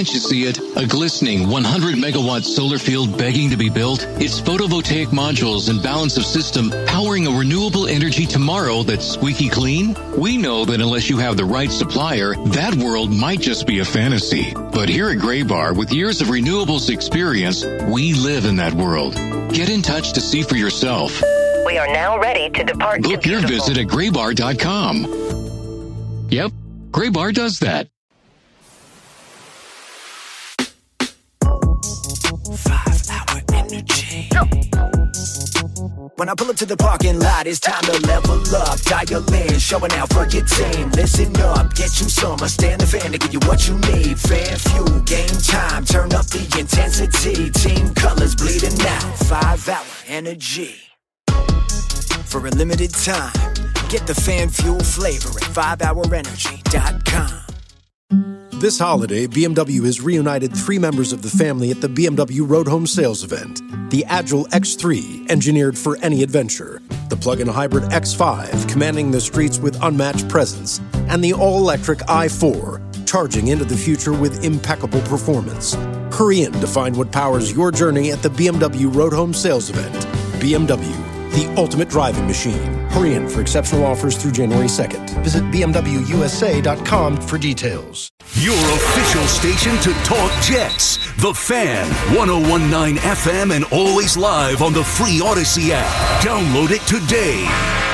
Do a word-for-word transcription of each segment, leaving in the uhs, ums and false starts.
Can't you see it? A glistening one hundred megawatt solar field begging to be built? It's photovoltaic modules and balance of system powering a renewable energy tomorrow that's squeaky clean? We know that unless you have the right supplier, that world might just be a fantasy. But here at Graybar, with years of renewables experience, we live in that world. Get in touch to see for yourself. We are now ready to depart. Book your visit at graybar dot com. Yep, Graybar does that. Five hour energy. When I pull up to the parking lot, it's time to level up. Dial in, showing out for your team. Listen up, get you some. I stand the fan to give you what you need. Fan fuel, game time, turn up the intensity. Team colors bleeding out. Five hour energy. For a limited time, get the fan fuel flavor at five hour energy dot com. This holiday, B M W has reunited three members of the family at the B M W Road Home Sales Event. The Agile X three, engineered for any adventure. The plug-in hybrid X five, commanding the streets with unmatched presence. And the all-electric i four, charging into the future with impeccable performance. Hurry in to find what powers your journey at the B M W Road Home Sales Event. B M W, the ultimate driving machine. Hurry in for exceptional offers through January second. Visit b m w u s a dot com for details. Your official station to talk Jets. The Fan, one oh one point nine F M and always live on the free Odyssey app. Download it today.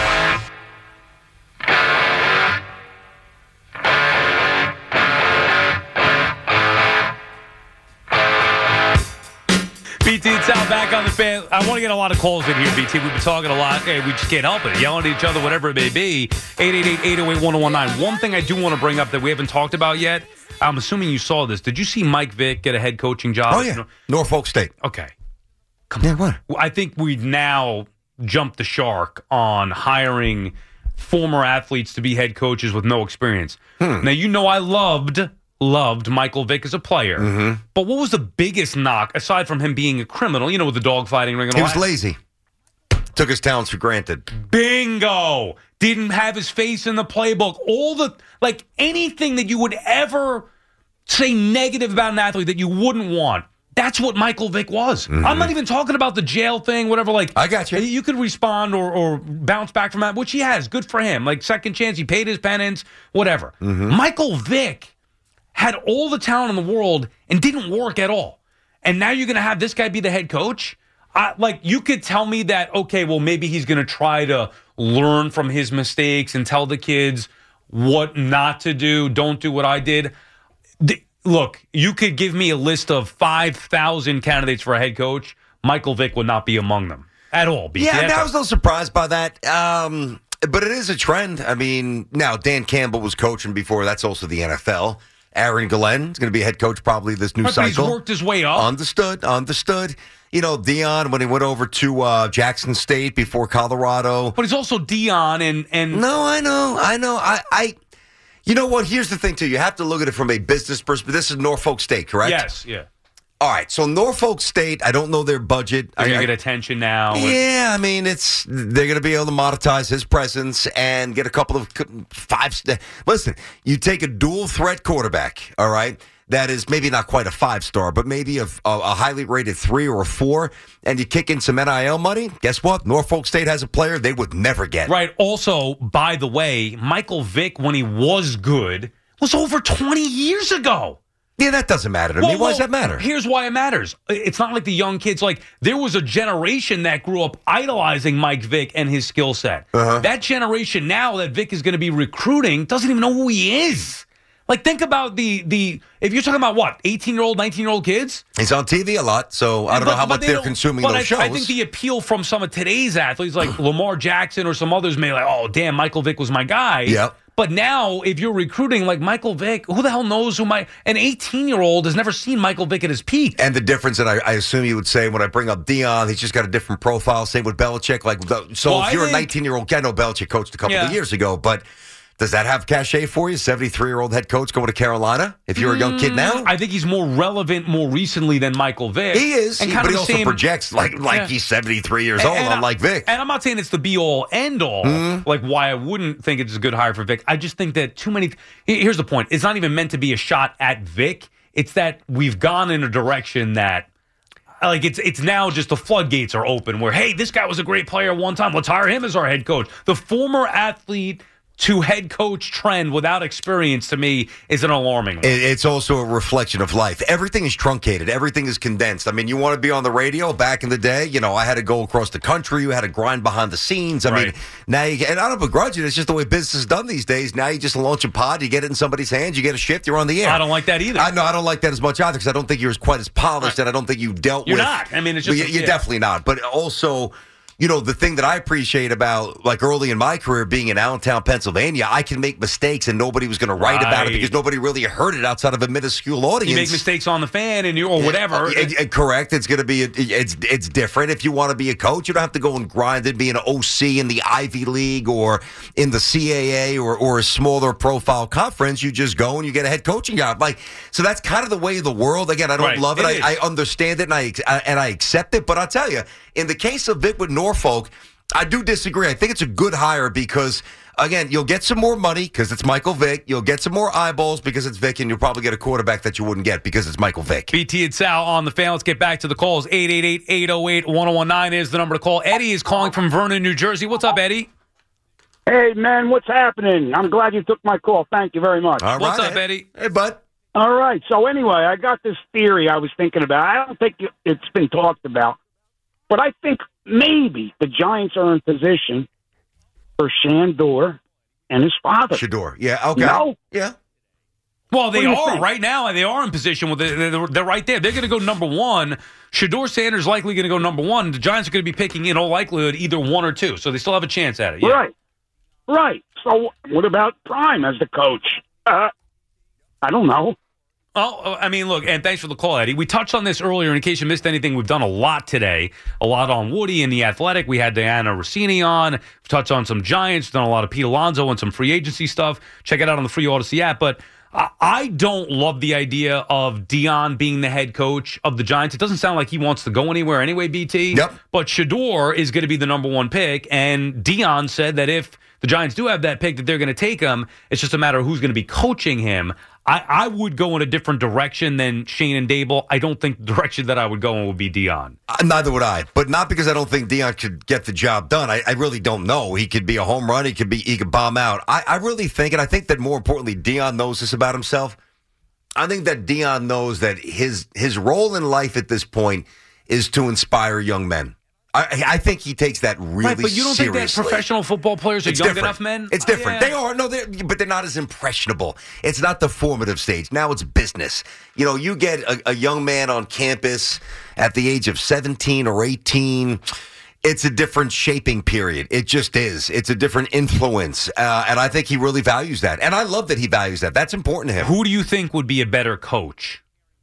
B T and Sal back on the Fan. I want to get a lot of calls in here, B T. We've been talking a lot. Hey, we just can't help it. Yelling at each other, whatever it may be. eight eight eight, eight oh eight, one oh one nine. One thing I do want to bring up that we haven't talked about yet, I'm assuming you saw this. Did you see Mike Vick get a head coaching job? Oh, yeah. Norfolk State. Okay. Come yeah, on. What? I think we've now jumped the shark on hiring former athletes to be head coaches with no experience. Hmm. Now, you know I loved... Loved Michael Vick as a player. Mm-hmm. But what was the biggest knock, aside from him being a criminal, you know, with the dogfighting ring? He was lazy. Took his talents for granted. Bingo! Didn't have his face in the playbook. All the, like, anything that you would ever say negative about an athlete that you wouldn't want. That's what Michael Vick was. Mm-hmm. I'm not even talking about the jail thing, whatever. Like, I got you. You could respond or, or bounce back from that, which he has. Good for him. Like, second chance, he paid his penance, whatever. Mm-hmm. Michael Vick had all the talent in the world and didn't work at all. And now you're going to have this guy be the head coach? I, like, you could tell me that, okay, well, maybe he's going to try to learn from his mistakes and tell the kids what not to do. Don't do what I did. The, look, you could give me a list of five thousand candidates for a head coach. Michael Vick would not be among them at all. B T. Yeah, I was a little surprised by that. Um, but it is a trend. I mean, now Dan Campbell was coaching before. That's also the N F L. Aaron Glenn is going to be a head coach probably this new but cycle. He's worked his way up. Understood, understood. You know, Dion, when he went over to uh, Jackson State before Colorado. But he's also Dion and... and No, I know, I know. I, I, You know what? Here's the thing, too. You have to look at it from a business perspective. This is Norfolk State, correct? Yes, yeah. All right, so Norfolk State, I don't know their budget. They're going I, to get attention now. Yeah, I mean, it's they're going to be able to monetize his presence and get a couple of five. Listen, you take a dual threat quarterback, all right, that is maybe not quite a five-star, but maybe a, a, a highly rated three or a four, and you kick in some N I L money, guess what? Norfolk State has a player they would never get. Right. Also, by the way, Michael Vick, when he was good, was over twenty years ago. Yeah, that doesn't matter to well, me. Why well, does that matter? Here's why it matters. It's not like the young kids. Like, there was a generation that grew up idolizing Mike Vick and his skill set. Uh-huh. That generation now that Vick is going to be recruiting doesn't even know who he is. Like, think about the, the if you're talking about, what, eighteen-year-old, nineteen-year-old kids? He's on T V a lot, so I don't but, know how much they they're consuming but those I, shows. I think the appeal from some of today's athletes, like Lamar Jackson or some others, may like, oh, damn, Michael Vick was my guy. Yep. But now, if you're recruiting like Michael Vick, who the hell knows who my... An eighteen-year-old has never seen Michael Vick at his peak. And the difference, and I, I assume you would say when I bring up Dion, he's just got a different profile. Same with Belichick. Like, so well, if you're think, a nineteen-year-old... I know Belichick coached a couple yeah. of years ago, but... Does that have cachet for you? seventy-three-year-old head coach going to Carolina if you're a young kid now? I think he's more relevant more recently than Michael Vick. He is, and he, kind but of he also same, projects like like yeah. he's seventy-three years and, old, and unlike Vick. And I'm not saying it's the be-all, end-all, mm-hmm. like why I wouldn't think it's a good hire for Vick. I just think that too many... Here's the point. It's not even meant to be a shot at Vick. It's that we've gone in a direction that, like, it's it's now just the floodgates are open where, hey, this guy was a great player one time. Let's hire him as our head coach. The former athlete to head coach trend without experience, to me, is an alarming one. It's also a reflection of life. Everything is truncated. Everything is condensed. I mean, you want to be on the radio back in the day, you know, I had to go across the country. You had to grind behind the scenes. I Right. mean, now you get, and I don't begrudge it. It's just the way business is done these days. Now you just launch a pod, you get it in somebody's hands, you get a shift, you're on the air. I don't like that either. I know, I don't like that as much either because I don't think you're as quite as polished Right. and I don't think you dealt You're with. not. I mean, it's Well, just- you- You're yeah. definitely not. But also, you know, the thing that I appreciate about, like, early in my career being in Allentown, Pennsylvania, I can make mistakes and nobody was going to write about it Right. because nobody really heard it outside of a minuscule audience. You make mistakes on the fan and you or whatever. Yeah, uh, correct. It's going to be, it's it's different. If you want to be a coach, you don't have to go and grind and be an O C in the Ivy League or in the C A A or, or a smaller profile conference. You just go and you get a head coaching job. Like, so that's kind of the way of the world. Again, I don't Right. love it. It I, is. I understand it and I, I and I accept it. But I'll tell you, in the case of Vic with Norfolk, I do disagree. I think it's a good hire because, again, you'll get some more money because it's Michael Vick. You'll get some more eyeballs because it's Vic, and you'll probably get a quarterback that you wouldn't get because it's Michael Vick. B T and Sal on the fan. Let's get back to the calls. eight eight eight, eight oh eight, one oh one nine is the number to call. Eddie is calling from Vernon, New Jersey. What's up, Eddie? Hey, man, what's happening? I'm glad you took my call. Thank you very much. All What's right. up, Eddie? Hey, bud. All right. So anyway, I got this theory I was thinking about. I don't think it's been talked about, but I think maybe the Giants are in position for Shandor and his father. Shador. Yeah, okay. No. Yeah. Well, they What do you are think? right now. They are in position with it. They're, they're right there. They're going to go number one. Shador Sanders likely going to go number one. The Giants are going to be picking, in all likelihood, either one or two. So they still have a chance at it. Yeah. Right. Right. So what about Prime as the coach? Uh, I don't know. Oh, I mean, look, and thanks for the call, Eddie. We touched on this earlier. In case you missed anything, we've done a lot today. A lot on Woody and the Athletic. We had Diana Rossini on. We've touched on some Giants. Done a lot of Pete Alonso and some free agency stuff. Check it out on the Free Odyssey app. But I, I don't love the idea of Dion being the head coach of the Giants. It doesn't sound like he wants to go anywhere anyway, B T. Yep. But Shador is going to be the number one pick. And Dion said that if the Giants do have that pick, that they're going to take him. It's just a matter of who's going to be coaching him. I, I would go in a different direction than Shane and Dable. I don't think the direction that I would go in would be Dion. Uh, neither would I, but not because I don't think Dion could get the job done. I, I really don't know. He could be a home run. He could be. He could bomb out. I, I really think, and I think that more importantly, Dion knows this about himself. I think that Dion knows that his his role in life at this point is to inspire young men. I, I think he takes that really Right, but you don't seriously. think that professional football players are It's young different. enough men? It's Uh, different. yeah. They are no, they're, but they're not as impressionable. It's not the formative stage. Now it's business. You know, you get a, a young man on campus at the age of seventeen or eighteen. It's a different shaping period. It just is. It's a different influence, uh, and I think he really values that. And I love that he values that. That's important to him. Who do you think would be a better coach,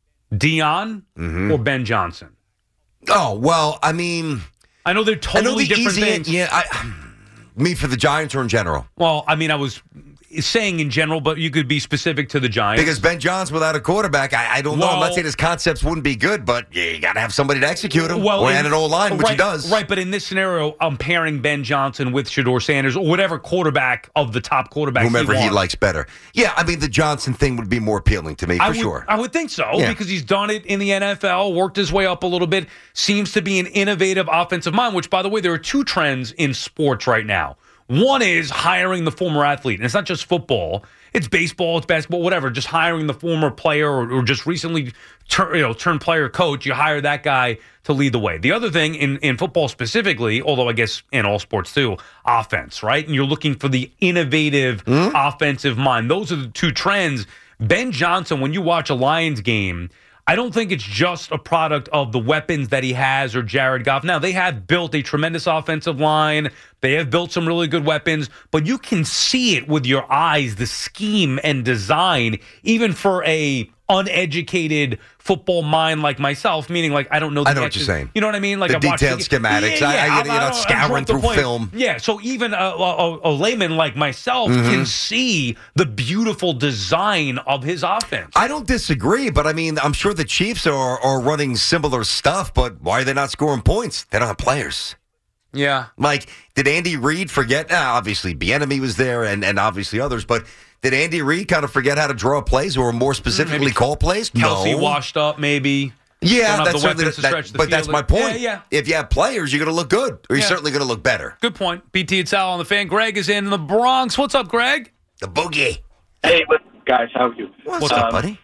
Dion Mm-hmm. or Ben Johnson? Oh well, I mean, I know they're I know totally the different easy. things. Yeah, I, me for the Giants or in general. Well, I mean, I was saying in general, but you could be specific to the Giants. Because Ben Johnson without a quarterback, I, I don't know. I'm Well- not saying his concepts wouldn't be good, but you got to have somebody to execute them. Well, or in- and an old line, which right, he does. Right, but in this scenario, I'm pairing Ben Johnson with Shador Sanders or whatever quarterback of the top quarterbacks Whomever he, he wants. likes better. Yeah, I mean, the Johnson thing would be more appealing to me, for I would, sure. I would think so Yeah. because he's done it in the N F L, worked his way up a little bit, seems to be an innovative offensive mind, which, by the way, there are two trends in sports right now. One is hiring the former athlete, and it's not just football. It's baseball, it's basketball, whatever. Just hiring the former player or, or just recently turn, you know, turned player coach. You hire that guy to lead the way. The other thing in, in football specifically, although I guess in all sports too, offense, right? And you're looking for the innovative Mm-hmm. offensive mind. Those are the two trends. Ben Johnson, when you watch a Lions game, I don't think it's just a product of the weapons that he has or Jared Goff. Now, they have built a tremendous offensive line. They have built some really good weapons, but you can see it with your eyes, the scheme and design, even for a uneducated football mind like myself, meaning like I don't know the I know what X's. you're saying. You know what I mean? Like The I've watched detailed schematics. I- I get it. I'm- You're not I'm scouring drunk to through play. film. Yeah, so even a, a, a layman like myself Mm-hmm. can see the beautiful design of his offense. I don't disagree, but I mean, I'm sure the Chiefs are, are running similar stuff, but why are they not scoring points? They don't have players. Yeah. Like, did Andy Reid forget? Ah, obviously, Bieniemy was there and, and obviously others, but Did Andy Reid kind of forget how to draw plays or more specifically Maybe call plays? Kelsey no. washed up, maybe. Yeah, Don't have that's the certainly, weapons to that, stretch the but that's field. my point. Yeah, yeah. If you have players, you're going to look good, or you're Yeah. certainly going to look better. Good point. B T and Sal on the Fan. Greg is in the Bronx. What's up, Greg? The boogie. Hey, what, guys, how are you? What's, What's up, um, buddy?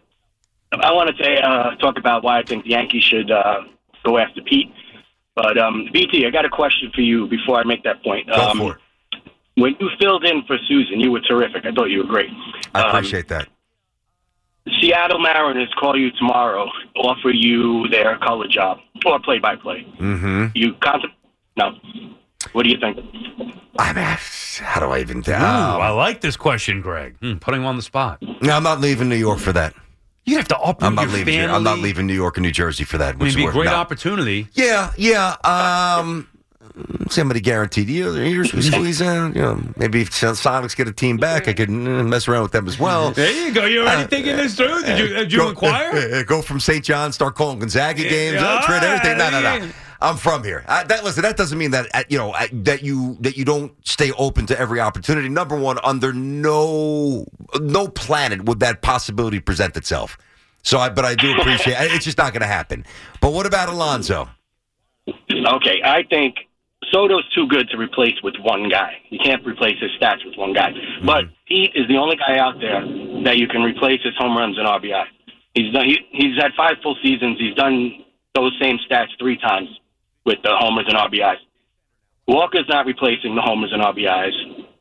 I wanted to uh, talk about why I think the Yankees should uh, go after Pete. But, um, B T, I got a question for you before I make that point. Go um, for it. When you filled in for Susan, you were terrific. I thought you were great. I Um, appreciate that. Seattle Mariners call you tomorrow, offer you their color job or play-by-play. Mm-hmm. You contemplate? No. What do you think? I mean, how do I even tell? Ooh, I like this question, Greg. Hmm, putting him on the spot. No, I'm not leaving New York for that. You'd have to uproot I'm not your leaving. family. I'm not leaving New York and New Jersey for that. I mean, Which it'd be is a great no. opportunity. Yeah, yeah. Um, somebody guaranteed you. Here's we squeeze in. You know, maybe if Sonics get a team back, I could uh, mess around with them as well. There you go. You already Uh, thinking this through? Did you, did you go, inquire? Go from Saint John, start calling Gonzaga games, Yeah, uh, trade everything. No, no, no. yeah. I'm from here. I, that listen. That doesn't mean that uh, you know uh, that you that you don't stay open to every opportunity. Number one, under no no planet would that possibility present itself. So, I, but I do appreciate it's just not going to happen. But what about Alonso? Okay, I think Soto's too good to replace with one guy. You can't replace his stats with one guy. Mm-hmm. But Pete is the only guy out there that you can replace his home runs and R B I. He's done. He, he's had five full seasons. He's done those same stats three times with the homers and R B Is. Walker's not replacing the homers and R B Is.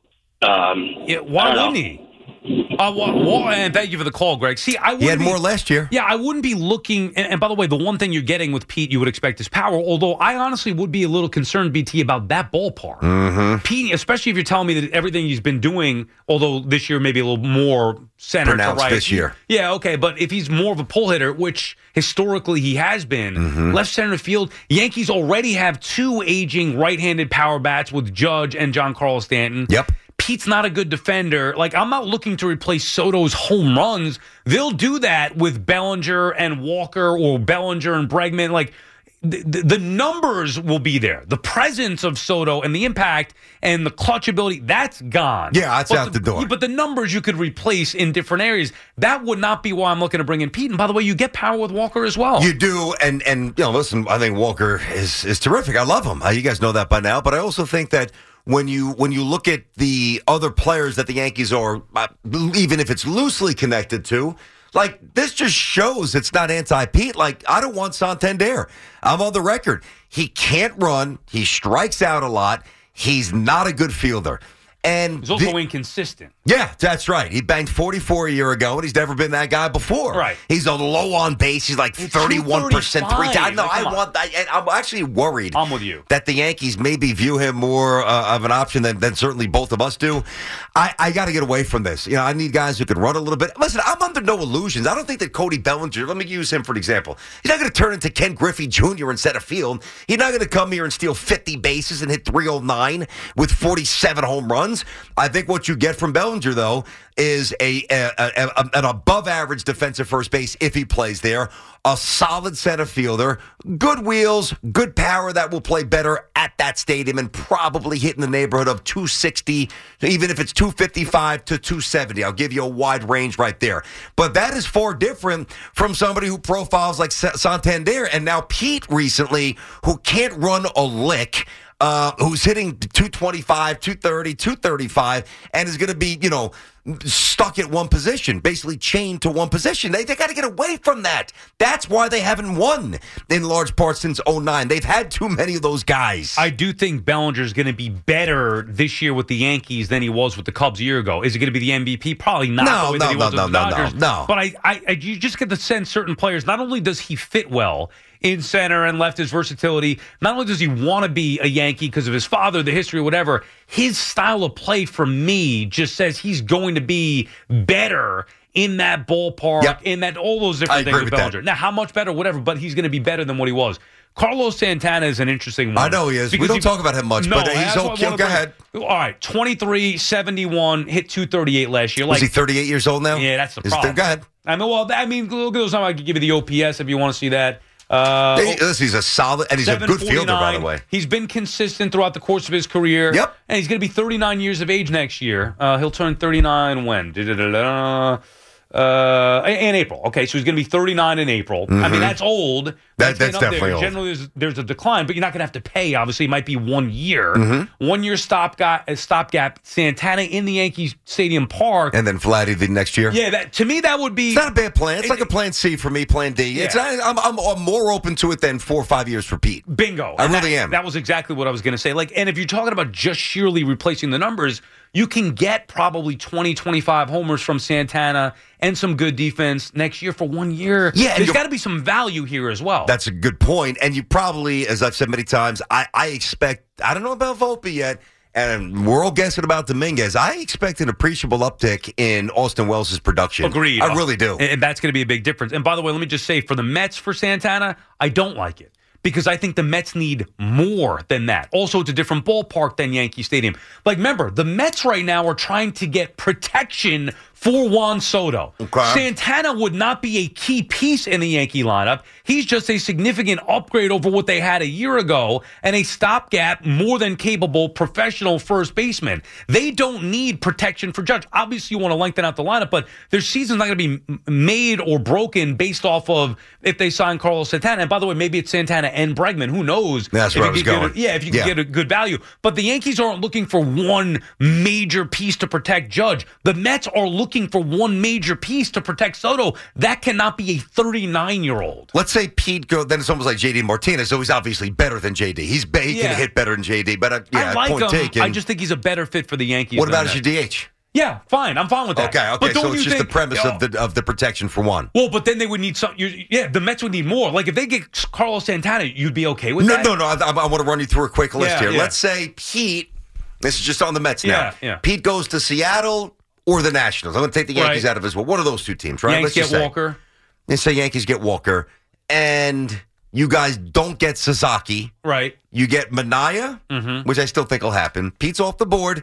Um, Yeah, why I don't wouldn't know. he? Uh, wha- wha- and thank you for the call, Greg. See, I He had wouldn't be- more last year. Yeah, I wouldn't be looking. And, and by the way, the one thing you're getting with Pete, you would expect is power. Although I honestly would be a little concerned, B T, about that ballpark. Mm-hmm. Pete, especially if you're telling me that everything he's been doing, although this year maybe a little more center Pronounced to right. this year. Yeah, okay, but if he's more of a pull hitter, which historically he has been, Mm-hmm. left center field, Yankees already have two aging right-handed power bats with Judge and Giancarlo Stanton. Yep. Pete's not a good defender. Like, I'm not looking to replace Soto's home runs. They'll do that with Bellinger and Walker or Bellinger and Bregman. Like, the, the, the numbers will be there. The presence of Soto and the impact and the clutch ability, that's gone. Yeah, that's But out the door. But the numbers you could replace in different areas, that would not be why I'm looking to bring in Pete. And by the way, you get power with Walker as well. You do, and and you know, listen, I think Walker is is terrific. I love him. Uh, you guys know that by now. But I also think that when you when you look at the other players that the Yankees are, uh, even if it's loosely connected to, like this just shows it's not anti-Pete. Like I don't want Santander. I'm on the record. He can't run. He strikes out a lot. He's not a good fielder. And He's also the- inconsistent. Yeah, that's right. He banged forty-four a year ago, and he's never been that guy before. Right. He's a low on base. He's like It's thirty-one percent three two times. No, thirty-five. I Come on. want that. And I'm actually worried. I'm with you. That the Yankees maybe view him more uh, of an option than, than certainly both of us do. I, I got to get away from this. You know, I need guys who can run a little bit. Listen, I'm under no illusions. I don't think that Cody Bellinger, let me use him for an example. He's not going to turn into Ken Griffey Junior in center field. He's not going to come here and steal fifty bases and hit three oh nine with forty-seven home runs. I think what you get from Bellinger, though, is a, a, a, a an above-average defensive first base if he plays there, a solid center fielder, good wheels, good power that will play better at that stadium and probably hit in the neighborhood of two sixty, even if it's two fifty-five to two seventy. I'll give you a wide range right there. But that is far different from somebody who profiles like Santander and now Pete recently, who can't run a lick. Uh, who's hitting two twenty-five, two thirty, two thirty-five, and is going to be, you know, stuck at one position, basically chained to one position. They they got to get away from that. That's why they haven't won in large part since oh nine. They've had too many of those guys. I do think Bellinger's going to be better this year with the Yankees than he was with the Cubs a year ago. Is he going to be the M V P? Probably not. No, the way no, that he no, was no, with the no, no, Dodgers. no. But I, I, I, you just get the sense certain players. Not only does he fit well in center and left, his versatility. Not only does he want to be a Yankee because of his father, the history, whatever. His style of play, for me, just says he's going to be better in that ballpark, Yep. in that all those I different agree things with with that. Bellinger. Now, how much better, whatever, but he's going to be better than what he was. Carlos Santana is an interesting one. I know he is. We Because don't he- talk about him much, no, but he's that's what I okay. wanna Go bring- ahead. All right, twenty-three, seventy-one, hit two thirty-eight last year. Was Like, he thirty-eight years old now? yeah, that's the Is problem. there- go ahead. I mean, well, I mean, look at those. I could give you the O P S if you want to see that. Uh, Hey, listen, he's a solid, and he's a good fielder, by the way. He's been consistent throughout the course of his career. Yep. And he's going to be thirty-nine years of age next year. Uh, he'll turn thirty-nine when? Da-da-da-da. Uh, in April. Okay, so he's going to be thirty-nine in April. Mm-hmm. I mean, that's old. That, that's up definitely there. old. Generally, there's, there's a decline, but you're not going to have to pay. Obviously, it might be one year. Mm-hmm. One year stopgap, stopgap. Santana in the Yankee Stadium Park. And then Vladdy the next year? Yeah, that, to me, that would be... It's not a bad plan. It's it, like a plan C for me, plan D. Yeah. It's not, I'm, I'm, I'm more open to it than four or five years for Pete. Bingo. I And really that, am. That was exactly what I was going to say. Like, and if you're talking about just sheerly replacing the numbers, you can get probably twenty, twenty-five homers from Santana and some good defense next year for one year. Yeah, there's got to be some value here as well. That's a good point. And you probably, as I've said many times, I, I expect, I don't know about Volpe yet, and we're all guessing about Dominguez. I expect an appreciable uptick in Austin Wells' production. Agreed. I really do. And that's going to be a big difference. And by the way, let me just say, for the Mets, for Santana, I don't like it. Because I think the Mets need more than that. Also, it's a different ballpark than Yankee Stadium. Like, remember, the Mets right now are trying to get protection for Juan Soto. Okay. Santana would not be a key piece in the Yankee lineup. He's just a significant upgrade over what they had a year ago and a stopgap, more than capable professional first baseman. They don't need protection for Judge. Obviously, you want to lengthen out the lineup, but their season's not going to be made or broken based off of if they sign Carlos Santana. And by the way, maybe it's Santana and Bregman. Who knows? That's if where you I was could get going. a- yeah, if you can Yeah. get a good value. But the Yankees aren't looking for one major piece to protect Judge. The Mets are looking for one major piece to protect Soto. That cannot be a thirty-nine-year-old. Let's say Pete go. Then it's almost like J D Martinez. So he's obviously better than J D. He's ba- he Yeah. can hit better than J D. But uh, yeah, I like point him. taken. I just think he's a better fit for the Yankees. What than about as that. your D H? Yeah, fine. I'm fine with that. Okay, okay. But don't So it's you just think, the premise oh, of the of the protection for one. Well, but then they would need some. You, yeah, the Mets would need more. Like if they get Carlos Santana, you'd be okay with No, that. no, no. I, I want to run you through a quick list Yeah, here. yeah. Let's say Pete. This is just on the Mets now. Yeah, yeah. Pete goes to Seattle or the Nationals. I'm going to take the Yankees Right. out of his. Well, one of those two teams, right? Yankees Let's just get say. Walker. Let's say Yankees get Walker, and you guys don't get Sasaki. Right. You get Minaya, Mhm. which I still think will happen. Pete's off the board.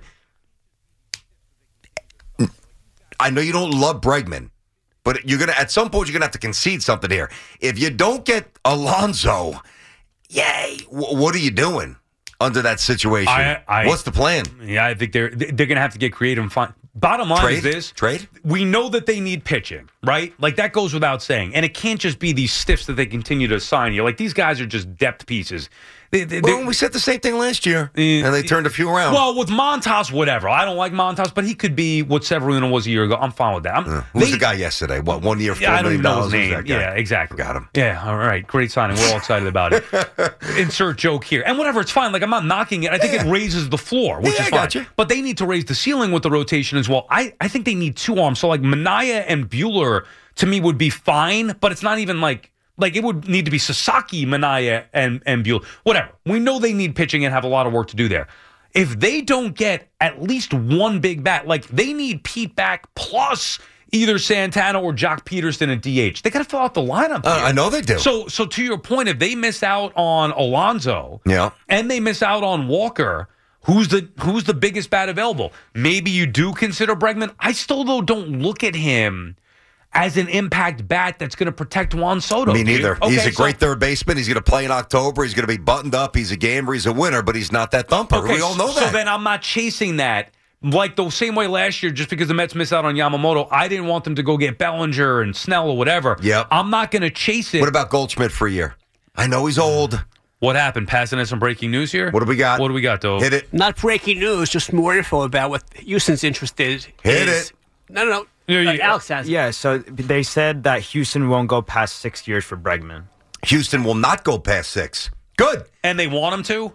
I know you don't love Bregman, but you're gonna at some point you're gonna have to concede something here. If you don't get Alonso, yay! W- what are you doing under that situation? I- I- What's the plan? Yeah, I think they're they're going to have to get creative and find. Bottom line Trade? is this: Trade? We know that they need pitching, right? Like that goes without saying, and it can't just be these stiffs that they continue to sign you. Like these guys are just depth pieces. They, they, Well, they- we said the same thing last year, Eh, and they turned a few around. Well, with Montas, whatever. I don't like Montas, but he could be what Severino was a year ago. I'm fine with that. I'm, Who was they- the guy yesterday? What, one year, four Yeah, I don't million even know dollars? his Who's name. that guy? Yeah, exactly. Got him. Yeah, all right. Great signing. We're all excited about it. Insert joke here. And whatever, it's fine. Like, I'm not knocking it. I think Yeah. it raises the floor, which Yeah, is I fine. gotcha. But they need to raise the ceiling with the rotation as well. I, I think they need two arms. So, like, Minaya and Bueller, to me, would be fine, but it's not even like... Like, it would need to be Sasaki, Minaya, and, and Bueller. Whatever. We know they need pitching and have a lot of work to do there. If they don't get at least one big bat, like, they need Pete back plus either Santana or Jock Peterson at D H. They got to fill out the lineup. Uh, here. I know they do. So, so to your point, if they miss out on Alonso Yeah. and they miss out on Walker, who's the who's the biggest bat available? Maybe you do consider Bregman. I still, though, don't look at him as an impact bat that's going to protect Juan Soto. Me do you? neither. Okay, he's a so- great third baseman. He's going to play in October. He's going to be buttoned up. He's a gamer. He's a winner, but he's not that thumper. Okay, we all know so that. then I'm not chasing that. Like the same way last year, just because the Mets missed out on Yamamoto, I didn't want them to go get Bellinger and Snell or whatever. Yep. I'm not going to chase it. What about Goldschmidt for a year? I know he's old. What happened? Passing us some breaking news here? What do we got? What do we got, though? Hit it. Not breaking news, just more info about what Houston's interest is. Hit is- it. No, no, no. Yeah, Uh, yeah. Alex has it. Yeah, so they said that Houston won't go past six years for Bregman. Houston will not go past six. Good. And they want him to?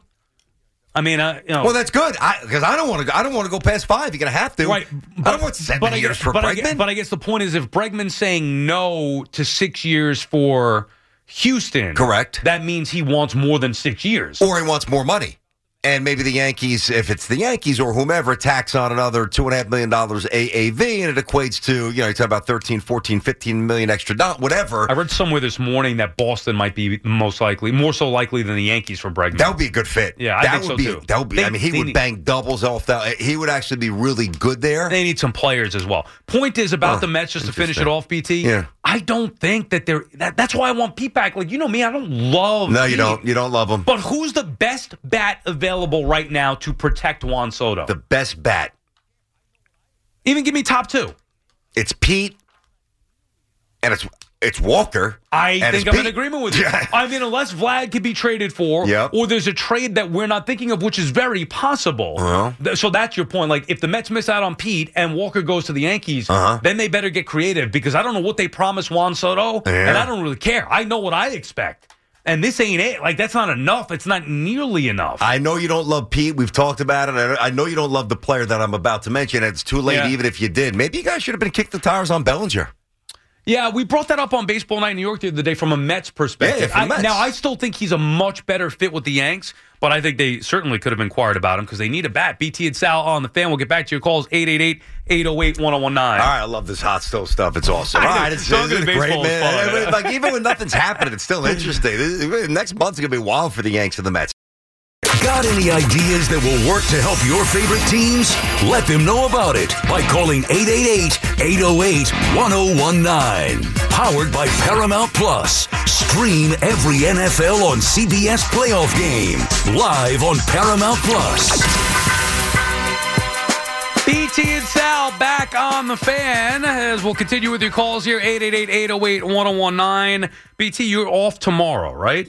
I mean, uh, you know. Well, that's good. Because I, I don't want to. go I don't want to go past five. You're going to have to. Right, I don't want seven but I years guess, for but Bregman. I guess, but I guess the point is, if Bregman's saying no to six years for Houston, Correct. that means he wants more than six years. Or he wants more money. And maybe the Yankees, if it's the Yankees or whomever, tax on another two point five million dollars A A V, and it equates to, you know, you talk about thirteen, fourteen, fifteen million extra, not whatever. I read somewhere this morning that Boston might be most likely, more so likely than the Yankees for Bregman. That would be a good fit. Yeah, I that think would so, be, too. That would be. They- I mean, he they would need- bang doubles off that. He would actually be really good there. They need some players as well. Point is about Oh, the Mets, just to finish interesting. it off, B T. Yeah. I I don't think that they're. That, that's why I want Pete back. Like, you know me, I don't love No, you Pete. don't. You don't love him. But who's the best bat available right now to protect Juan Soto? The best bat. Even give me top two. It's Pete, and it's it's Walker. I and think it's I'm Pete. in agreement with you. Yeah. I mean, unless Vlad could be traded for, Yep. or there's a trade that we're not thinking of, which is very possible. Uh-huh. Th- So that's your point. Like, if the Mets miss out on Pete and Walker goes to the Yankees, Uh-huh. then they better get creative because I don't know what they promised Juan Soto, Yeah. and I don't really care. I know what I expect. And this ain't it. Like, that's not enough. It's not nearly enough. I know you don't love Pete. We've talked about it. I I know you don't love the player that I'm about to mention. It's too late, Yeah. even if you did. Maybe you guys should have been kicked the tires on Bellinger. Yeah, we brought that up on Baseball Night in New York the other day from a Mets perspective. Yeah, from I, Mets. Now, I still think he's a much better fit with the Yanks, but I think they certainly could have inquired about him because they need a bat. B T and Sal on the Fan. We'll get back to your calls, eight eight eight, eight oh eight, one oh one nine. All right, I love this hot stove stuff. It's awesome. I All know. right, it's, Talking isn't it baseball great, is man. fun. I mean, like, even when nothing's happening, it's still interesting. This, next month's going to be wild for the Yanks and the Mets. Got any ideas that will work to help your favorite teams? Let them know about it by calling eight eight eight, eight oh eight, one oh one nine. Powered by Paramount Plus. Stream every N F L on C B S Playoff Game. Live on Paramount Plus. B T and Sal back on the Fan as we'll continue with your calls here, eight eight eight, eight oh eight, one oh one nine. B T, you're off tomorrow, right?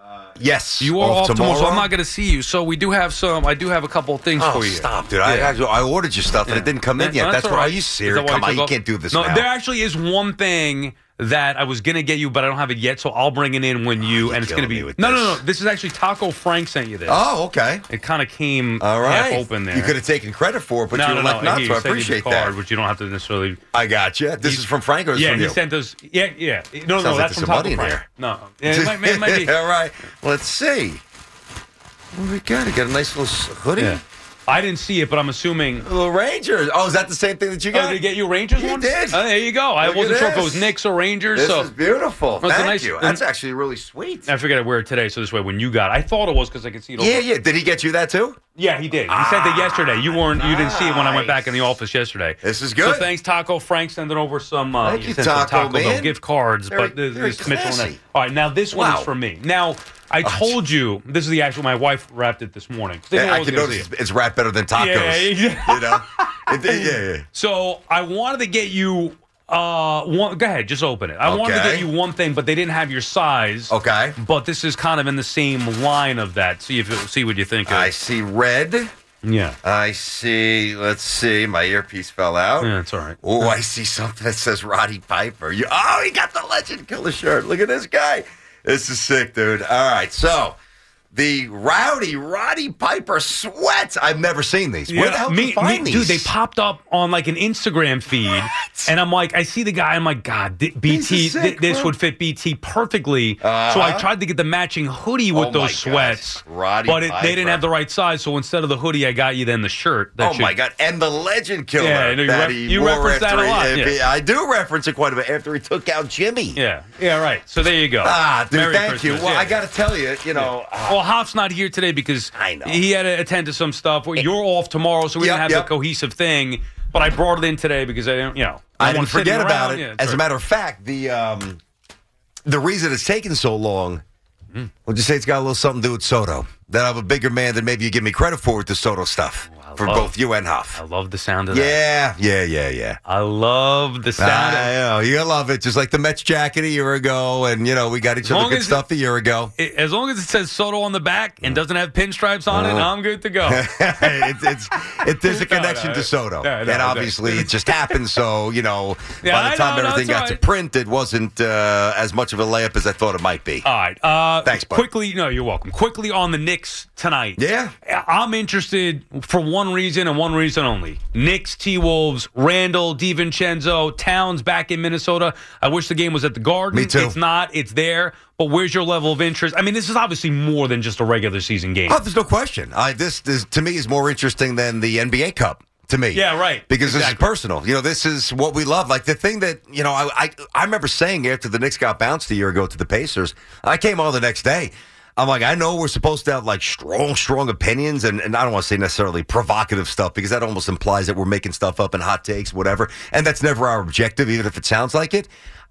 Yes. You are off, tomorrow, so I'm not going to see you. So we do have some, I do have a couple of things Oh, for you. stop, dude. Yeah. I, I ordered your stuff, and it didn't come in Yeah, yet. no, That's all why. right. Are you Is serious? that why Come on, took you off? can't do this no, now. There actually is one thing that I was going to get you, but I don't have it yet, so I'll bring it in when you, and it's going to be, killing me with no, no, this. no, this is actually Taco Frank sent you this. Oh, okay. It kind of came All right. half open there. You could have taken credit for it, but no, you no, were no, like, not, he so I sent you the appreciate card, that. which you don't have to necessarily. I got you. This He- is from Frank or is Yeah, from he you? sent us. Yeah, yeah. No, Sounds no, like that's there's from some Taco money in Frank. there. No, yeah, it might, it might be. All right. Let's see. What do we got? We got a nice little s- hoodie. Yeah. I didn't see it, but I'm assuming. A little Rangers. Oh, is that the same thing that you Oh, got? did they get you Rangers You one? did. Oh, there you go. I Look at wasn't sure if it this. was Knicks or Rangers. This so is beautiful. Well, it's a Thank nice- you. That's actually really sweet. I figured I'd wear it today, so this way when you got it, I thought it was because I could see it. Yeah, over. yeah. Did he get you that too? Yeah, he did. He sent it yesterday. You weren't. You didn't see it when I went back in the office yesterday. This is good. So thanks, Taco Frank, sending over some. Uh, Thank he you, sent some Taco, Taco Bell man. gift cards, Very- but the, very this Mitchell and classy. that. All right, now this one Wow. is for me. Now I told you this is the actual. My wife wrapped it this morning. They knew Yeah, I was can gonna notice see it. it's wrapped better than tacos. Yeah, yeah. You know? It- it- yeah, yeah. So I wanted to get you. Uh, one, go ahead, just open it. I wanted to Okay. get you one thing, but they didn't have your size. Okay. But this is kind of in the same line of that. See if see what you think. Of. I see red. Yeah. I see. Let's see. My earpiece fell out. Yeah, it's all right. Oh, I see something that says Roddy Piper. You, oh, he got the Legend Killer shirt. Look at this guy. This is sick, dude. All right, so the Rowdy Roddy Piper sweats. I've never seen these. Where the hell did me, you find me, these? Dude, they popped up on like an Instagram feed, and I'm like, I see the guy. I'm like, God, th- B T, These are sick, th- this bro. would fit B T perfectly. Uh-huh. So I tried to get the matching hoodie with Oh, those my God. sweats, Roddy but it, they didn't Piper. have the right size. So instead of the hoodie, I got you then the shirt. That Oh should- my God! And the Legend Killer Yeah, I know you that ref- he you wore reference that after a lot, he- if yeah. he- I do reference it quite a bit after he took out Jimmy. Yeah, yeah, right. So there you go. Ah, dude, Merry thank Christmas. you. Well, Yeah. I got to tell you, you know, uh, Well, Hoff's not here today because I know. he had to attend to some stuff. Well, you're off tomorrow, so we Yep, didn't have yep. the cohesive thing. But I brought it in today because I didn't, you know, I want didn't sitting forget about around. it. Yeah, that's As a right. matter of fact, the um, the reason it's taken so long, Hmm. we'll just say it's got a little something to do with Soto. That I'm a bigger man than maybe you give me credit for with the Soto stuff for love- both you and Huff. I love the sound of that. Yeah, yeah, yeah, yeah. I love the sound. I know. You love it. Just like the Mets jacket a year ago, and, you know, we got each long other good as stuff a year ago. It- as long as it says Soto on the back and doesn't have pinstripes on it, Uh-huh. I'm good to go. it's, it's, it, there's a No, connection no, to Soto. no, no, and no. obviously it just happened, so, you know, Yeah, by the I time know, no, everything it's got all to right. print, it wasn't uh, as much of a layup as I thought it might be. All right. Uh, Thanks, bud. Quickly, no, you're welcome. Quickly on the Knicks tonight. Yeah. I'm interested for one reason and one reason only. Knicks, T-Wolves, Randall, DiVincenzo, Towns back in Minnesota. I wish the game was at the Garden. Me too. It's not. It's there. But where's your level of interest? I mean, this is obviously more than just a regular season game. Oh, there's no question. I, this, this, to me, is more interesting than the N B A Cup. To me, Yeah, right. Because this Exactly. is personal. You know, this is what we love. Like the thing that you know, I, I I remember saying after the Knicks got bounced a year ago to the Pacers, I came on the next day. I'm like, I know we're supposed to have like strong, strong opinions, and, and I don't want to say necessarily provocative stuff because that almost implies that we're making stuff up and hot takes, whatever. And that's never our objective, even if it sounds like it.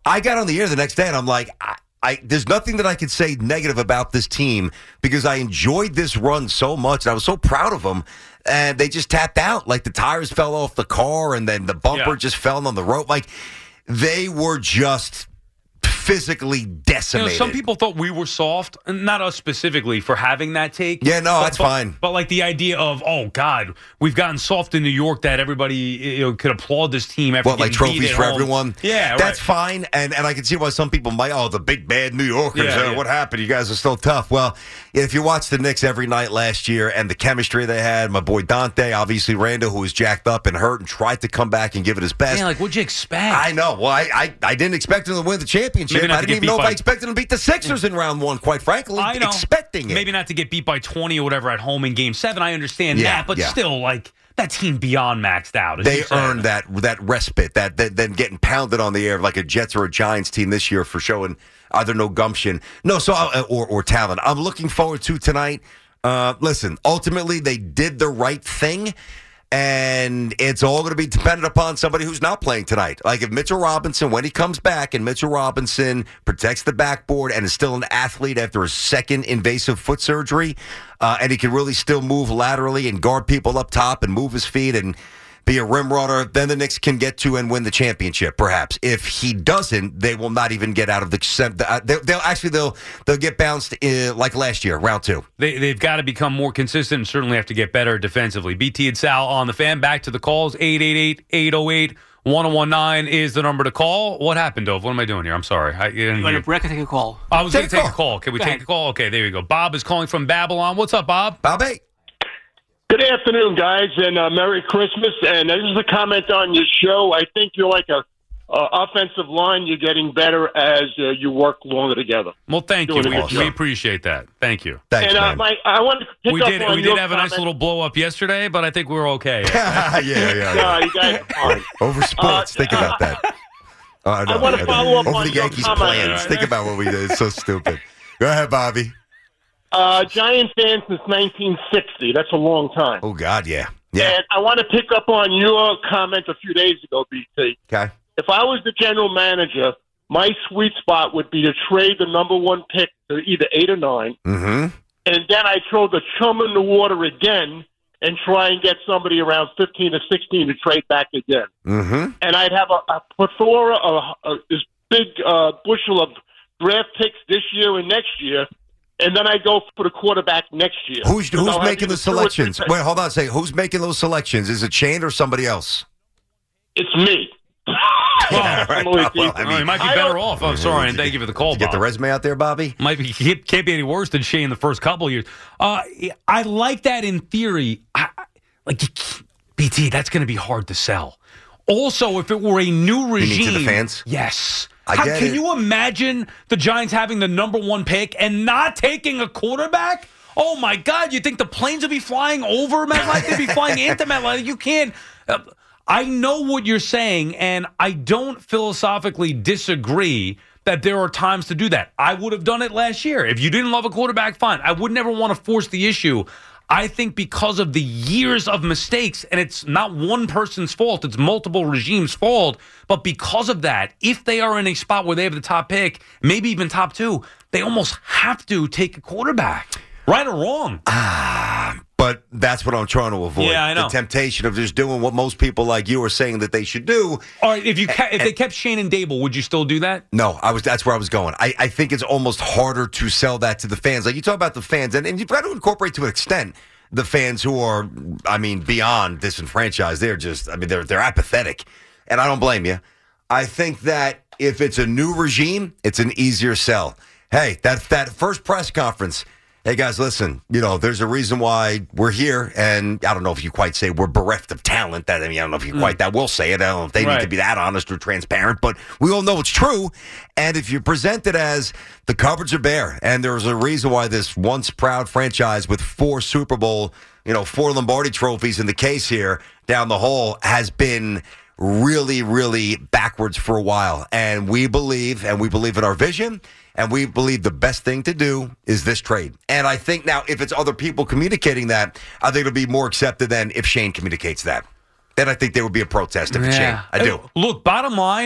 I got on the air the next day, and I'm like, I, I, there's nothing that I could say negative about this team because I enjoyed this run so much, and I was so proud of them. And they just tapped out. Like, the tires fell off the car, and then the bumper Yeah. just fell on the road. Like, they were just physically You know, decimated. some people thought we were soft, and not us specifically, for having that take. Yeah, no, But- that's but- fine. But like the idea of, oh God, we've gotten soft in New York that everybody you know, could applaud this team after What, like getting beat trophies at for home. everyone? Yeah, That's right. fine. And and I can see why some people might, oh, the big bad New Yorkers, Yeah, uh, yeah. what happened? You guys are still tough. Well, if you watched the Knicks every night last year and the chemistry they had, my boy Dante, obviously Randall, who was jacked up and hurt and tried to come back and give it his best. Yeah, like what'd you expect? I know. Well, I, I, I didn't expect them to win the championship. Maybe not I to didn't get even know beat if by- I expected them to beat the Sixers in round one, quite frankly. I know. Expecting it. Maybe not to get beat by twenty or whatever at home in Game Seven. I understand Yeah, that, but yeah. still, like that team beyond maxed out. as They you said. earned that that respite, that, that then getting pounded on the air like a Jets or a Giants team this year for showing either no gumption, no, so uh, or or talent. I'm looking forward to tonight. Uh, listen, ultimately they did the right thing, and it's all going to be dependent upon somebody who's not playing tonight. Like if Mitchell Robinson, when he comes back, and Mitchell Robinson protects the backboard and is still an athlete after a second invasive foot surgery, uh, and he can really still move laterally and guard people up top and move his feet and be a rim runner, then the Knicks can get to and win the championship, perhaps. If he doesn't, they will not even get out of the uh, they'll, they'll actually they'll they'll get bounced uh, like last year, round two. They, they've got to become more consistent and certainly have to get better defensively. B T and Sal on the Fan. Back to the calls. eight eight eight, eight oh eight, one oh one nine is the number to call. What happened, Dove? What am I doing here? I'm sorry. I, You want to break or take a call? I was going Take to a take a call. call. Can we Go take ahead. a call? Okay, there you go. Bob is calling from Babylon. What's up, Bob? Bobby. Good afternoon, guys, and uh, Merry Christmas. And this is a comment on your show. I think you're like a uh, offensive line. You're getting better as uh, you work longer together. Well, thank you. Doing a We, good we job. appreciate that. Thank you. Thanks, and uh, man. my, I wanted to pick we up did. on We your did have a nice comment. little blow up yesterday, but I think we're okay. yeah, yeah, yeah. No, you guys are fine. Over sports, Uh, think about that. Oh, I, know, I wanna know. follow up Over on the your Yankees' comment. plans. Think about what we did. It's so stupid. Go ahead, Bobby. Uh, Giant fan since nineteen sixty. That's a long time. Oh God, yeah, yeah. And I want to pick up on your comment a few days ago, B T. Okay. If I was the general manager, my sweet spot would be to trade the number one pick to either eight or nine, Mm-hmm. and then I throw the chum in the water again and try and get somebody around fifteen or sixteen to trade back again. Mm-hmm. And I'd have a, a plethora of uh, this big uh, bushel of draft picks this year and next year, and then I go for the quarterback next year. Who's So who's I'll have making the either two or three selections? picks. Wait, hold on a second. Who's making those selections? Is it Shane or somebody else? It's me. Well, I'm always well, deep. I Oh, mean- you might be I better don't- off. I'm sorry, and thank you for the call, Did you get the Bob. resume out there, Bobby? Might be can't, can't be any worse than Shane the first couple of years. Uh, I like that in theory. I, I- like you can't- B T, that's going to be hard to sell. Also, if it were a new mean regime, to the fans? yes. I How- get can it. you imagine the Giants having the number one pick and not taking a quarterback? Oh my God! You think the planes would be flying over MetLife? They'd be flying into MetLife. You can't. Uh, I know what you're saying, and I don't philosophically disagree that there are times to do that. I would have done it last year. If you didn't love a quarterback, fine. I would never want to force the issue. I think because of the years of mistakes, and it's not one person's fault, it's multiple regimes' fault, but because of that, if they are in a spot where they have the top pick, maybe even top two, they almost have to take a quarterback. Right or wrong? But that's what I'm trying to avoid. Yeah, I know. The temptation of just doing what most people like you are saying that they should do. All right, if you ca- if they kept Shane and Dable, would you still do that? No, I was. That's where I was going. I, I think it's almost harder to sell that to the fans. Like you talk about the fans, and, and you've got to incorporate to an extent the fans who are, I mean, beyond disenfranchised. They're just, I mean, they're they're apathetic, and I don't blame you. I think that if it's a new regime, it's an easier sell. Hey, that that first press conference. Hey, guys, listen, you know, there's a reason why we're here, and I don't know if you quite say we're bereft of talent. That I mean, I don't know if you quite that will say it. I don't know if they Right. need to be that honest or transparent, but we all know it's true. And if you present it as the cupboards are bare, and there's a reason why this once proud franchise with four Super Bowl, you know, four Lombardi trophies in the case here down the hall has been really, really backwards for a while. And we believe, and we believe in our vision, and we believe the best thing to do is this trade. And I think now if it's other people communicating that, I think it'll be more accepted than if Shane communicates that. Then I think there would be a protest if it's Shane. I do. Uh, Look, bottom line,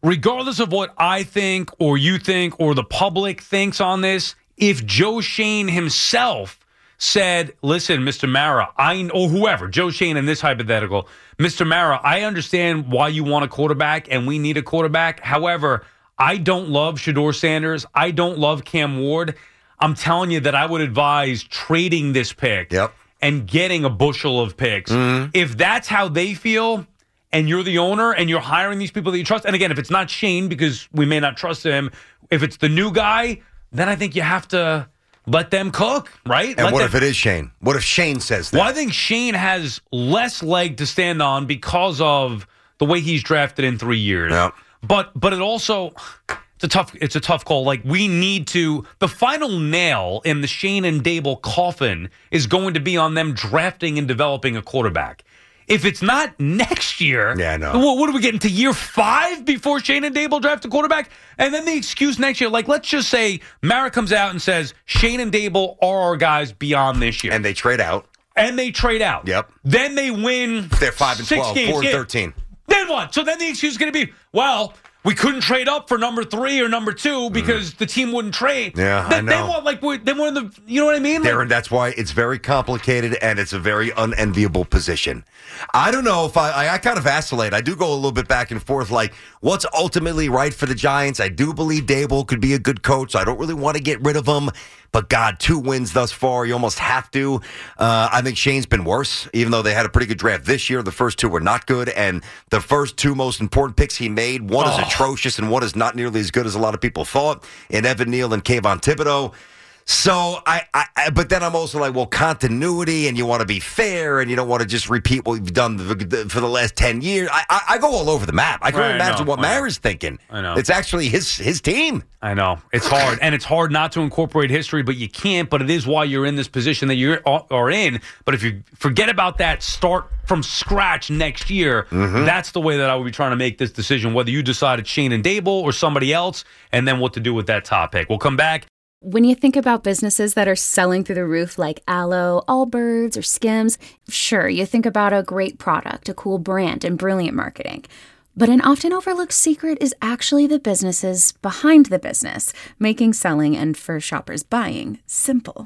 regardless of what I think or you think or the public thinks on this, if Joe Schoen himself said, listen, Mister Mara, I or whoever, Joe Schoen in this hypothetical, Mister Mara, I understand why you want a quarterback and we need a quarterback. However, I don't love Shedeur Sanders. I don't love Cam Ward. I'm telling you that I would advise trading this pick yep. and getting a bushel of picks. Mm-hmm. If that's how they feel and you're the owner and you're hiring these people that you trust, and again, if it's not Shane because we may not trust him, if it's the new guy, then I think you have to let them cook, right? And let what them, if it is Shane? What if Shane says that? Well, I think Shane has less leg to stand on because of the way he's drafted in three years. Yep. But but it also it's a tough it's a tough call. Like we need to the final nail in the Shane and Dable coffin is going to be on them drafting and developing a quarterback. If it's not next year, yeah, no. what, what are we getting to year five before Shane and Dable draft a quarterback? And then the excuse next year, like let's just say Mara comes out and says Shane and Dable are our guys beyond this year, and they trade out, and they trade out. Yep. Then they win. They're five and six twelve, games. four and Yeah. thirteen. Then what? So then the excuse is going to be, well, we couldn't trade up for number three or number two because mm. the team wouldn't trade. Yeah, then, I know. Then what? Like we're, then we're in the, you know what I mean? Like, Darren, that's why it's very complicated and it's a very unenviable position. I don't know if I, I, I kind of vacillate. I do go a little bit back and forth, like what's ultimately right for the Giants. I do believe Dable could be a good coach, so I don't really want to get rid of him. But, God, two wins thus far. You almost have to. Uh, I think Shane's been worse, even though they had a pretty good draft this year. The first two were not good. And the first two most important picks he made, one oh. is atrocious and one is not nearly as good as a lot of people thought, in Evan Neal and Kayvon Thibodeau. So, I, I, but then I'm also like, well, continuity, and you want to be fair, and you don't want to just repeat what we've done the, the, for the last ten years. I, I, I go all over the map. I can't right, imagine I what Mara's thinking. I know. It's actually his his team. I know. It's hard, and it's hard not to incorporate history, but you can't, but it is why you're in this position that you are in. But if you forget about that, start from scratch next year, mm-hmm. that's the way that I would be trying to make this decision, whether you decide it's Shane and Dable or somebody else, and then what to do with that top pick. We'll come back. When you think about businesses that are selling through the roof like Aloe, Allbirds, or Skims, sure, you think about a great product, a cool brand, and brilliant marketing. But an often overlooked secret is actually the businesses behind the business, making selling and, for shoppers, buying simple.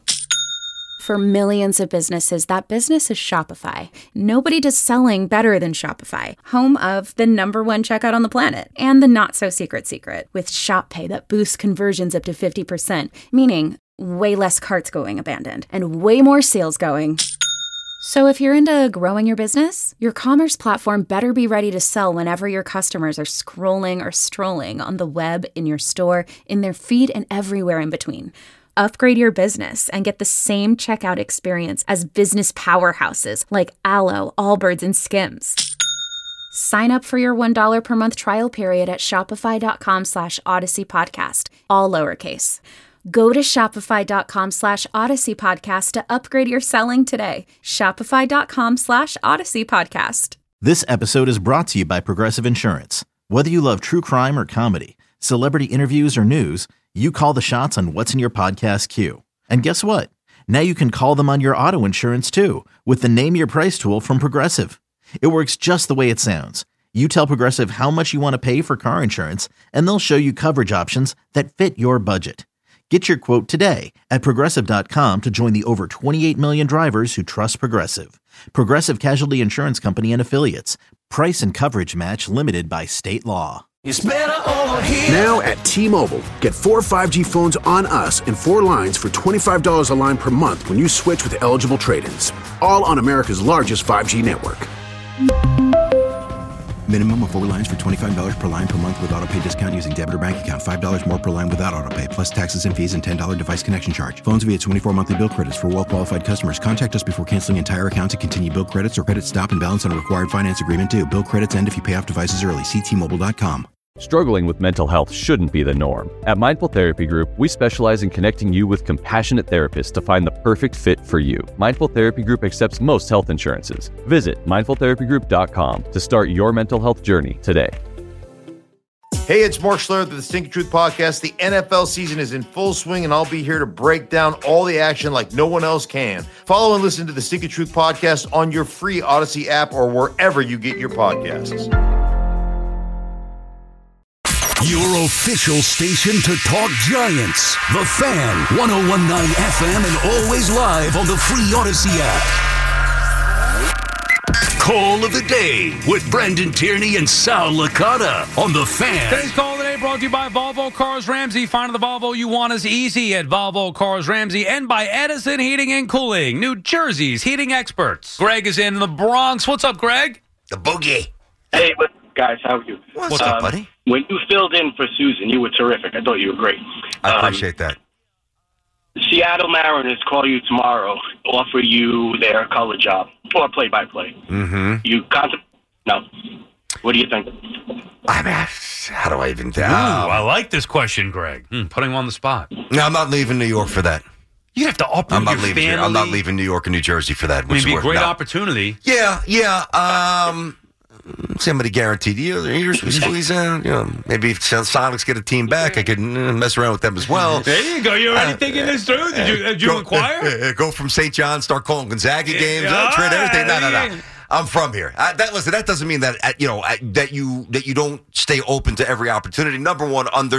For millions of businesses, that business is Shopify. Nobody does selling better than Shopify, home of the number one checkout on the planet and the not-so-secret secret with Shop Pay that boosts conversions up to fifty percent, meaning way less carts going abandoned and way more sales going. So if you're into growing your business, your commerce platform better be ready to sell whenever your customers are scrolling or strolling on the web, in your store, in their feed, and everywhere in between. Upgrade your business and get the same checkout experience as business powerhouses like Aloe, Allbirds, and Skims. Sign up for your one dollar per month trial period at shopify.com slash Odyssey Podcast, all lowercase. Go to shopify.com slash Odyssey Podcast to upgrade your selling today. Shopify.com slash Odyssey Podcast. This episode is brought to you by Progressive Insurance. Whether you love true crime or comedy, celebrity interviews or news, you call the shots on what's in your podcast queue. And guess what? Now you can call them on your auto insurance too with the Name Your Price tool from Progressive. It works just the way it sounds. You tell Progressive how much you want to pay for car insurance, and they'll show you coverage options that fit your budget. Get your quote today at Progressive dot com to join the over twenty-eight million drivers who trust Progressive. Progressive Casualty Insurance Company and Affiliates. Price and coverage match limited by state law. It's better over here. Now at T-Mobile, get four five G phones on us and four lines for twenty-five dollars a line per month when you switch with eligible trade-ins. All on America's largest five G network. Minimum of four lines for twenty-five dollars per line per month with autopay discount using debit or bank account. five dollars more per line without autopay, plus taxes and fees and ten dollars device connection charge. Phones via twenty-four monthly bill credits for well-qualified customers. Contact us before canceling entire account to continue bill credits or credit stop and balance on a required finance agreement due. Bill credits end if you pay off devices early. See T Mobile dot com. Struggling with mental health shouldn't be the norm. At Mindful Therapy Group, we specialize in connecting you with compassionate therapists to find the perfect fit for you. Mindful Therapy Group accepts most health insurances. Visit mindful therapy group dot com to start your mental health journey today. Hey, it's Mark Schlereth of the Stinky Truth Podcast. The N F L season is in full swing, and I'll be here to break down all the action like no one else can. Follow and listen to the Stinky Truth Podcast on your free Odyssey app or wherever you get your podcasts. Your official station to talk Giants. The Fan, one oh one point nine F M and always live on the free Odyssey app. Call of the Day with Brendan Tierney and Sal Licata on The Fan. Today's Call of the Day brought to you by Volvo Cars Ramsey. Finding the Volvo you want is easy at Volvo Cars Ramsey, and by Edison Heating and Cooling, New Jersey's heating experts. Greg is in the Bronx. What's up, Greg? The boogie. Hey, what, guys, how are you? What's up, buddy? When you filled in for Susan, you were terrific. I thought you were great. I Um, appreciate that. Seattle Mariners call you tomorrow, offer you their color job or play-by-play. Mm-hmm. You contem- No. What do you think? I mean, how do I even do? Ooh, I like this question, Greg. Hmm, putting him on the spot. No, I'm not leaving New York for that. You'd have to uproot I'm not your leaving. family. I'm not leaving New York and New Jersey for that. I mean, it'd be a which- great no. opportunity. Yeah, yeah. Um, somebody guaranteed you. Here's we squeeze in. You know, maybe if Sonics get a team back, I could uh, mess around with them as well. There you go. You're already Uh, thinking this through. Did you, did you go, inquire? uh, go from Saint John, start calling Gonzaga games, Yeah, uh, trade everything. No, no, yeah. no. I'm from here. Uh, that listen. That doesn't mean that uh, you know uh, that you that you don't stay open to every opportunity. Number one, under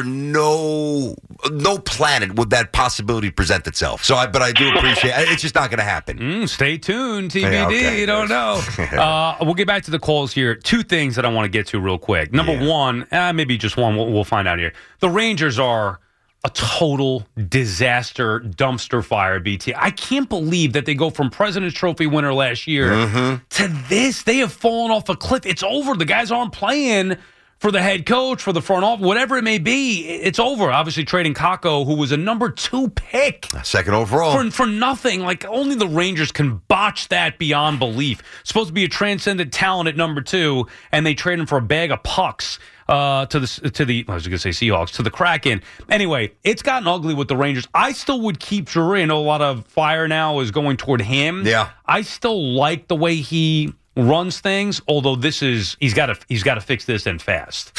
no no planet would that possibility present itself. So, I but I do appreciate. It's just not going to happen. Mm, stay tuned, T B D. Yeah, okay. You don't know. uh, we'll get back to the calls here. Two things that I want to get to real quick. Number Yeah. one, uh, maybe just one. We'll, we'll find out here. The Rangers are a total disaster dumpster fire, B T. I can't believe that they go from President's Trophy winner last year Mm-hmm. to this. They have fallen off a cliff. It's over. The guys aren't playing for the head coach, for the front office, whatever it may be. It's over. Obviously, trading Kako, who was a number two pick. Second overall. For, for nothing. Like, only the Rangers can botch that beyond belief. Supposed to be a transcendent talent at number two, and they trade him for a bag of pucks uh, to the, to the I was going to say Seahawks, to the Kraken. Anyway, it's gotten ugly with the Rangers. I still would keep Drury. I know a lot of fire now is going toward him. Yeah. I still like the way he runs things, although this is, he's got to he's got to fix this and fast.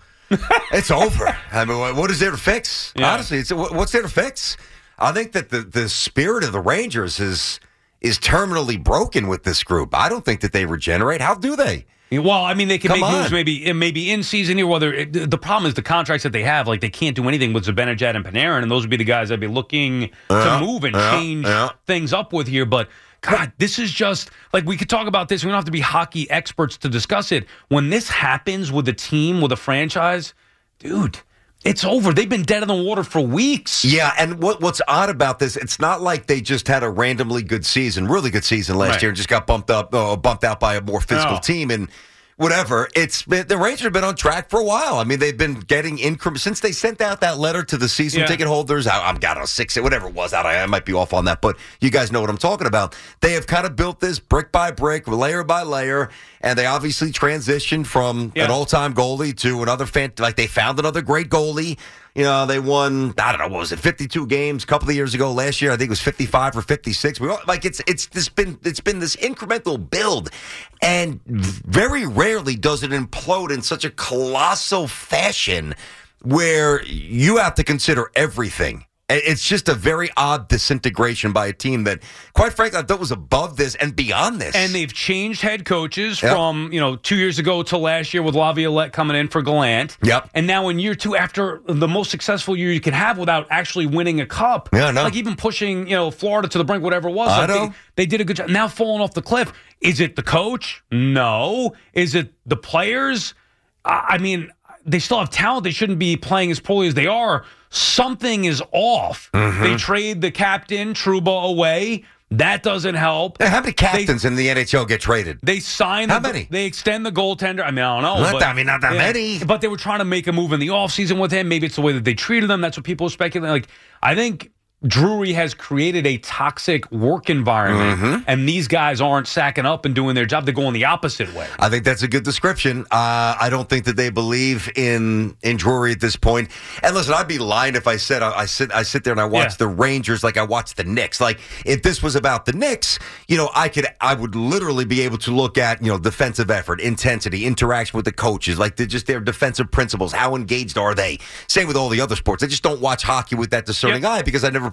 It's over. I mean, what is there to fix? Yeah. Honestly, it's, what's there to fix? I think that the, the spirit of the Rangers is is terminally broken with this group. I don't think that they regenerate. How do they? Well, I mean, they can Come make on. moves maybe maybe in season here. Whether it, the problem is the contracts that they have, like they can't do anything with Zibanejad and Panarin, and those would be the guys I'd be looking Yeah, to move and yeah, change yeah. things up with here. But God, this is just like we could talk about this. We don't have to be hockey experts to discuss it. When this happens with a team, with a franchise, dude, it's over. They've been dead in the water for weeks. Yeah, and what what's odd about this? It's not like they just had a randomly good season, really good season last Right. year, and just got bumped up, uh, bumped out by a more physical No. team and. Whatever. It's been, the Rangers have been on track for a while. I mean, they've been getting increments since they sent out that letter to the season Yeah. ticket holders. I, I'm got a six, whatever it was. I, I might be off on that, but you guys know what I'm talking about. They have kind of built this brick by brick, layer by layer, and they obviously transitioned from Yeah. an all-time goalie to another fan. Like they found another great goalie. You know, they won, I don't know, what was it, fifty-two games a couple of years ago. Last year, I think it was fifty-five or fifty-six. We all, like it's it's this been it's been this incremental build, and very rarely does it implode in such a colossal fashion where you have to consider everything. It's just a very odd disintegration by a team that, quite frankly, I thought was above this and beyond this. And they've changed head coaches Yep. from, you know, two years ago to last year with Laviolette coming in for Gallant. Yep. And now in year two, after the most successful year you can have without actually winning a cup. Yeah, I know. Like even pushing, you know, Florida to the brink, whatever it was. I like know. They, they did a good job. Now falling off the cliff. Is it the coach? No. Is it the players? I I mean, they still have talent. They shouldn't be playing as poorly as they are. Something is off. Mm-hmm. They trade the captain, Trouba, away. That doesn't help. How many captains in the N H L get traded? They signed. How the, many? They extend the goaltender. I mean, I don't know. Not but, that- I mean, not that yeah. many. But they were trying to make a move in the offseason with him. Maybe it's the way that they treated him. That's what people are speculating. Like, I think Drury has created a toxic work environment, Mm-hmm. and these guys aren't sacking up and doing their job. They're going the opposite way. I think that's a good description. Uh, I don't think that they believe in in Drury at this point. And listen, I'd be lying if I said I, I sit I sit there and I watch Yeah. the Rangers like I watch the Knicks. Like if this was about the Knicks, you know, I could I would literally be able to look at you know defensive effort, intensity, interaction with the coaches, like they're just their defensive principles. How engaged are they? Same with all the other sports. I just don't watch hockey with that discerning Yep. eye because I never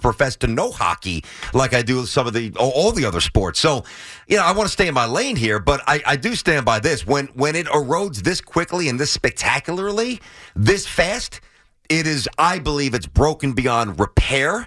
profess to know hockey like I do with some of the all the other sports. So, you know, I want to stay in my lane here, but I, I do stand by this. When when it erodes this quickly and this spectacularly, this fast, it is, I believe it's broken beyond repair.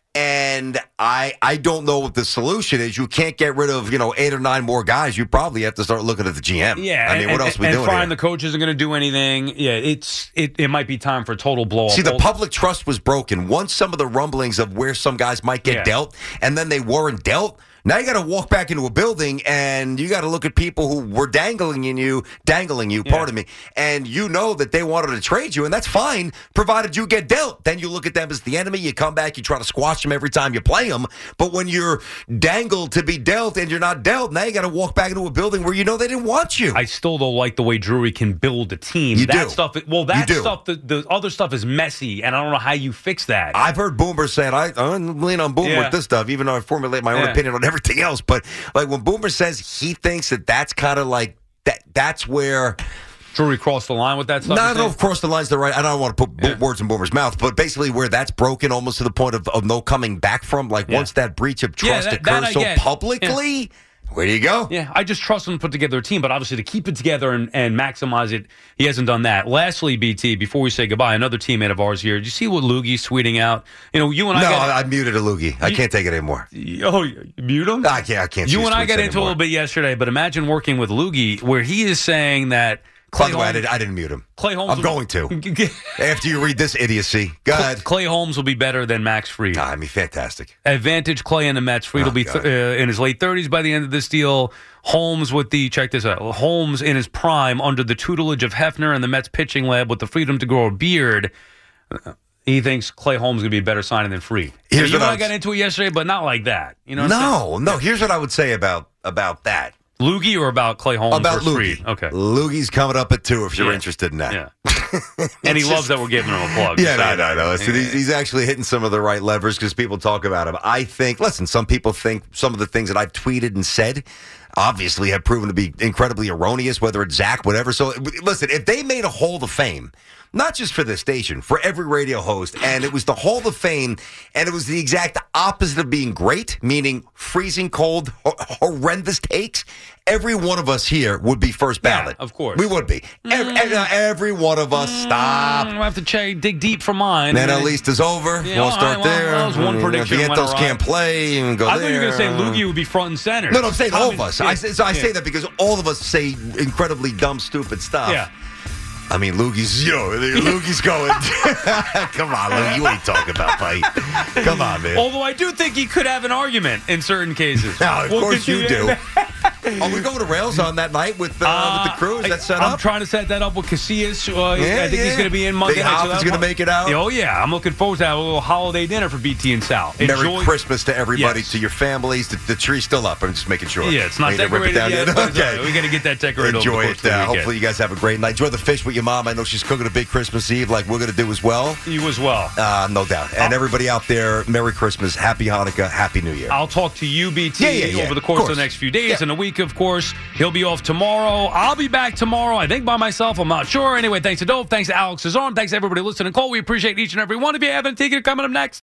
And I I don't know what the solution is. You can't get rid of, you know, eight or nine more guys. You probably have to start looking at the G M. Yeah. I mean, and, what else and, are we and doing fine, here? the coach isn't going to do anything. Yeah, it's it, it might be time for a total blow-up. See, the public trust was broken. Once some of the rumblings of where some guys might get Yeah. dealt, and then they weren't dealt, now you got to walk back into a building and you got to look at people who were dangling in you, dangling you, pardon me, and you know that they wanted to trade you, and that's fine, provided you get dealt. Then you look at them as the enemy, you come back, you try to squash them every time you play them, but when you're dangled to be dealt and you're not dealt, now you got to walk back into a building where you know they didn't want you. I still don't like the way Drury can build a team. You that do. stuff. Well, that You do. stuff. The, the other stuff is messy, and I don't know how you fix that. I've heard Boomer saying, I, I lean on Boomer Yeah. with this stuff, even though I formulate my own Yeah. opinion on everything else. But like when Boomer says he thinks that that's kind of like, that. that's where Drury crossed the line with that stuff. No, you I don't know think? if cross the line's the right. I don't want to put bo- words in Boomer's mouth, but basically where that's broken almost to the point of, of no coming back from. Like Yeah. once that breach of Yeah, trust that- that occurs I so get. publicly, Yeah. where do you go? Yeah, I just trust him to put together a team, but obviously to keep it together and, and maximize it, he hasn't done that. Lastly, B T, before we say goodbye, another teammate of ours here. Did you see what Loogie's tweeting out? You know, you and I No, got, I, I muted a loogie. I You- can't take it anymore. Oh, you mute him? I can't. I can't. see You his and I tweets got into a anymore. little bit yesterday, but imagine working with Loogie where he is saying that Clay By the way, I, Holmes, did, I didn't mute him. Clay Holmes I'm going to. After you read this idiocy. Go ahead. Clay Holmes will be better than Max Fried. I mean, fantastic. Advantage Clay and the Mets. Fried Oh, will be th- uh, in his late thirties by the end of this deal. Holmes with the, check this out, Holmes in his prime under the tutelage of Hefner and the Mets pitching lab with the freedom to grow a beard. Uh, He thinks Clay Holmes is going to be a better signing than Fried. Here's you what and I I would- got into it yesterday, but not like that. You know what I'm No, saying? no. Here's what I would say about about that. Loogie or about Clay Holmes About versus Loogie. Fried? Okay. Loogie's coming up at two if you're Yeah. interested in that. Yeah. And he It's loves just- that we're giving him a plug. Yeah, Just no, saying no, that. no. Listen, he's, he's actually hitting some of the right levers because people talk about him. I think, listen, some people think some of the things that I've tweeted and said obviously have proven to be incredibly erroneous, whether it's Zach, whatever. So, listen, if they made a Hall of Fame, not just for this station, for every radio host, and it was the Hall of Fame, and it was the exact opposite of being great, meaning freezing cold, ho- horrendous takes, every one of us here would be first ballot. of course. We would be. Every, every one of us. Stop. I have to check, dig deep for mine. Then at least is over. Yeah, we'll all start right, well, there. that was one Mm, prediction The went Vientos awry. can't play. And go I thought you were going to say there. Loogie would be front and center. No, no, I'm saying I all mean, of us. yeah, I say, so I yeah. say that because all of us say incredibly dumb, stupid stuff. Yeah. I mean, Loogie's, yo, Loogie's going. Come on, Loogie, you ain't talking about fight. Come on, man. Although I do think he could have an argument in certain cases. Now, of We'll course you continue- do. Are we going to rails on that night with, uh, with the crew? Is that set I'm up? trying to set that up with Casillas. Uh, Yeah, I think yeah. he's going to be in Monday Big night. Hop so is that's gonna one- make it out? Oh, yeah. I'm looking forward to that. A little holiday dinner for B T and Sal. Merry Enjoy- Christmas to everybody, Yes. to your families. The, the tree's still up. I'm just making sure. Yeah, it's not I need to rip it decorated down yet. yet. but it's all Okay. right. We got to get that decorated over Enjoy the it. course of the Uh, weekend. hopefully, you guys have a great night. Enjoy the fish with your mom. I know she's cooking a big Christmas Eve, like we're going to do as well. You as well. Uh, no doubt. And everybody out there, Merry Christmas, Happy Hanukkah, Happy New Year. I'll talk to you, B T, Yeah, yeah, yeah. over the Of course of, course. the next few days. And a week, of course, he'll be off tomorrow. I'll be back tomorrow, I think, by myself. I'm not sure. Anyway, thanks to Dope. Thanks to Alex Cezanne. Thanks to everybody listening. Cole, we appreciate each and every one of you. Evan, take it coming up next.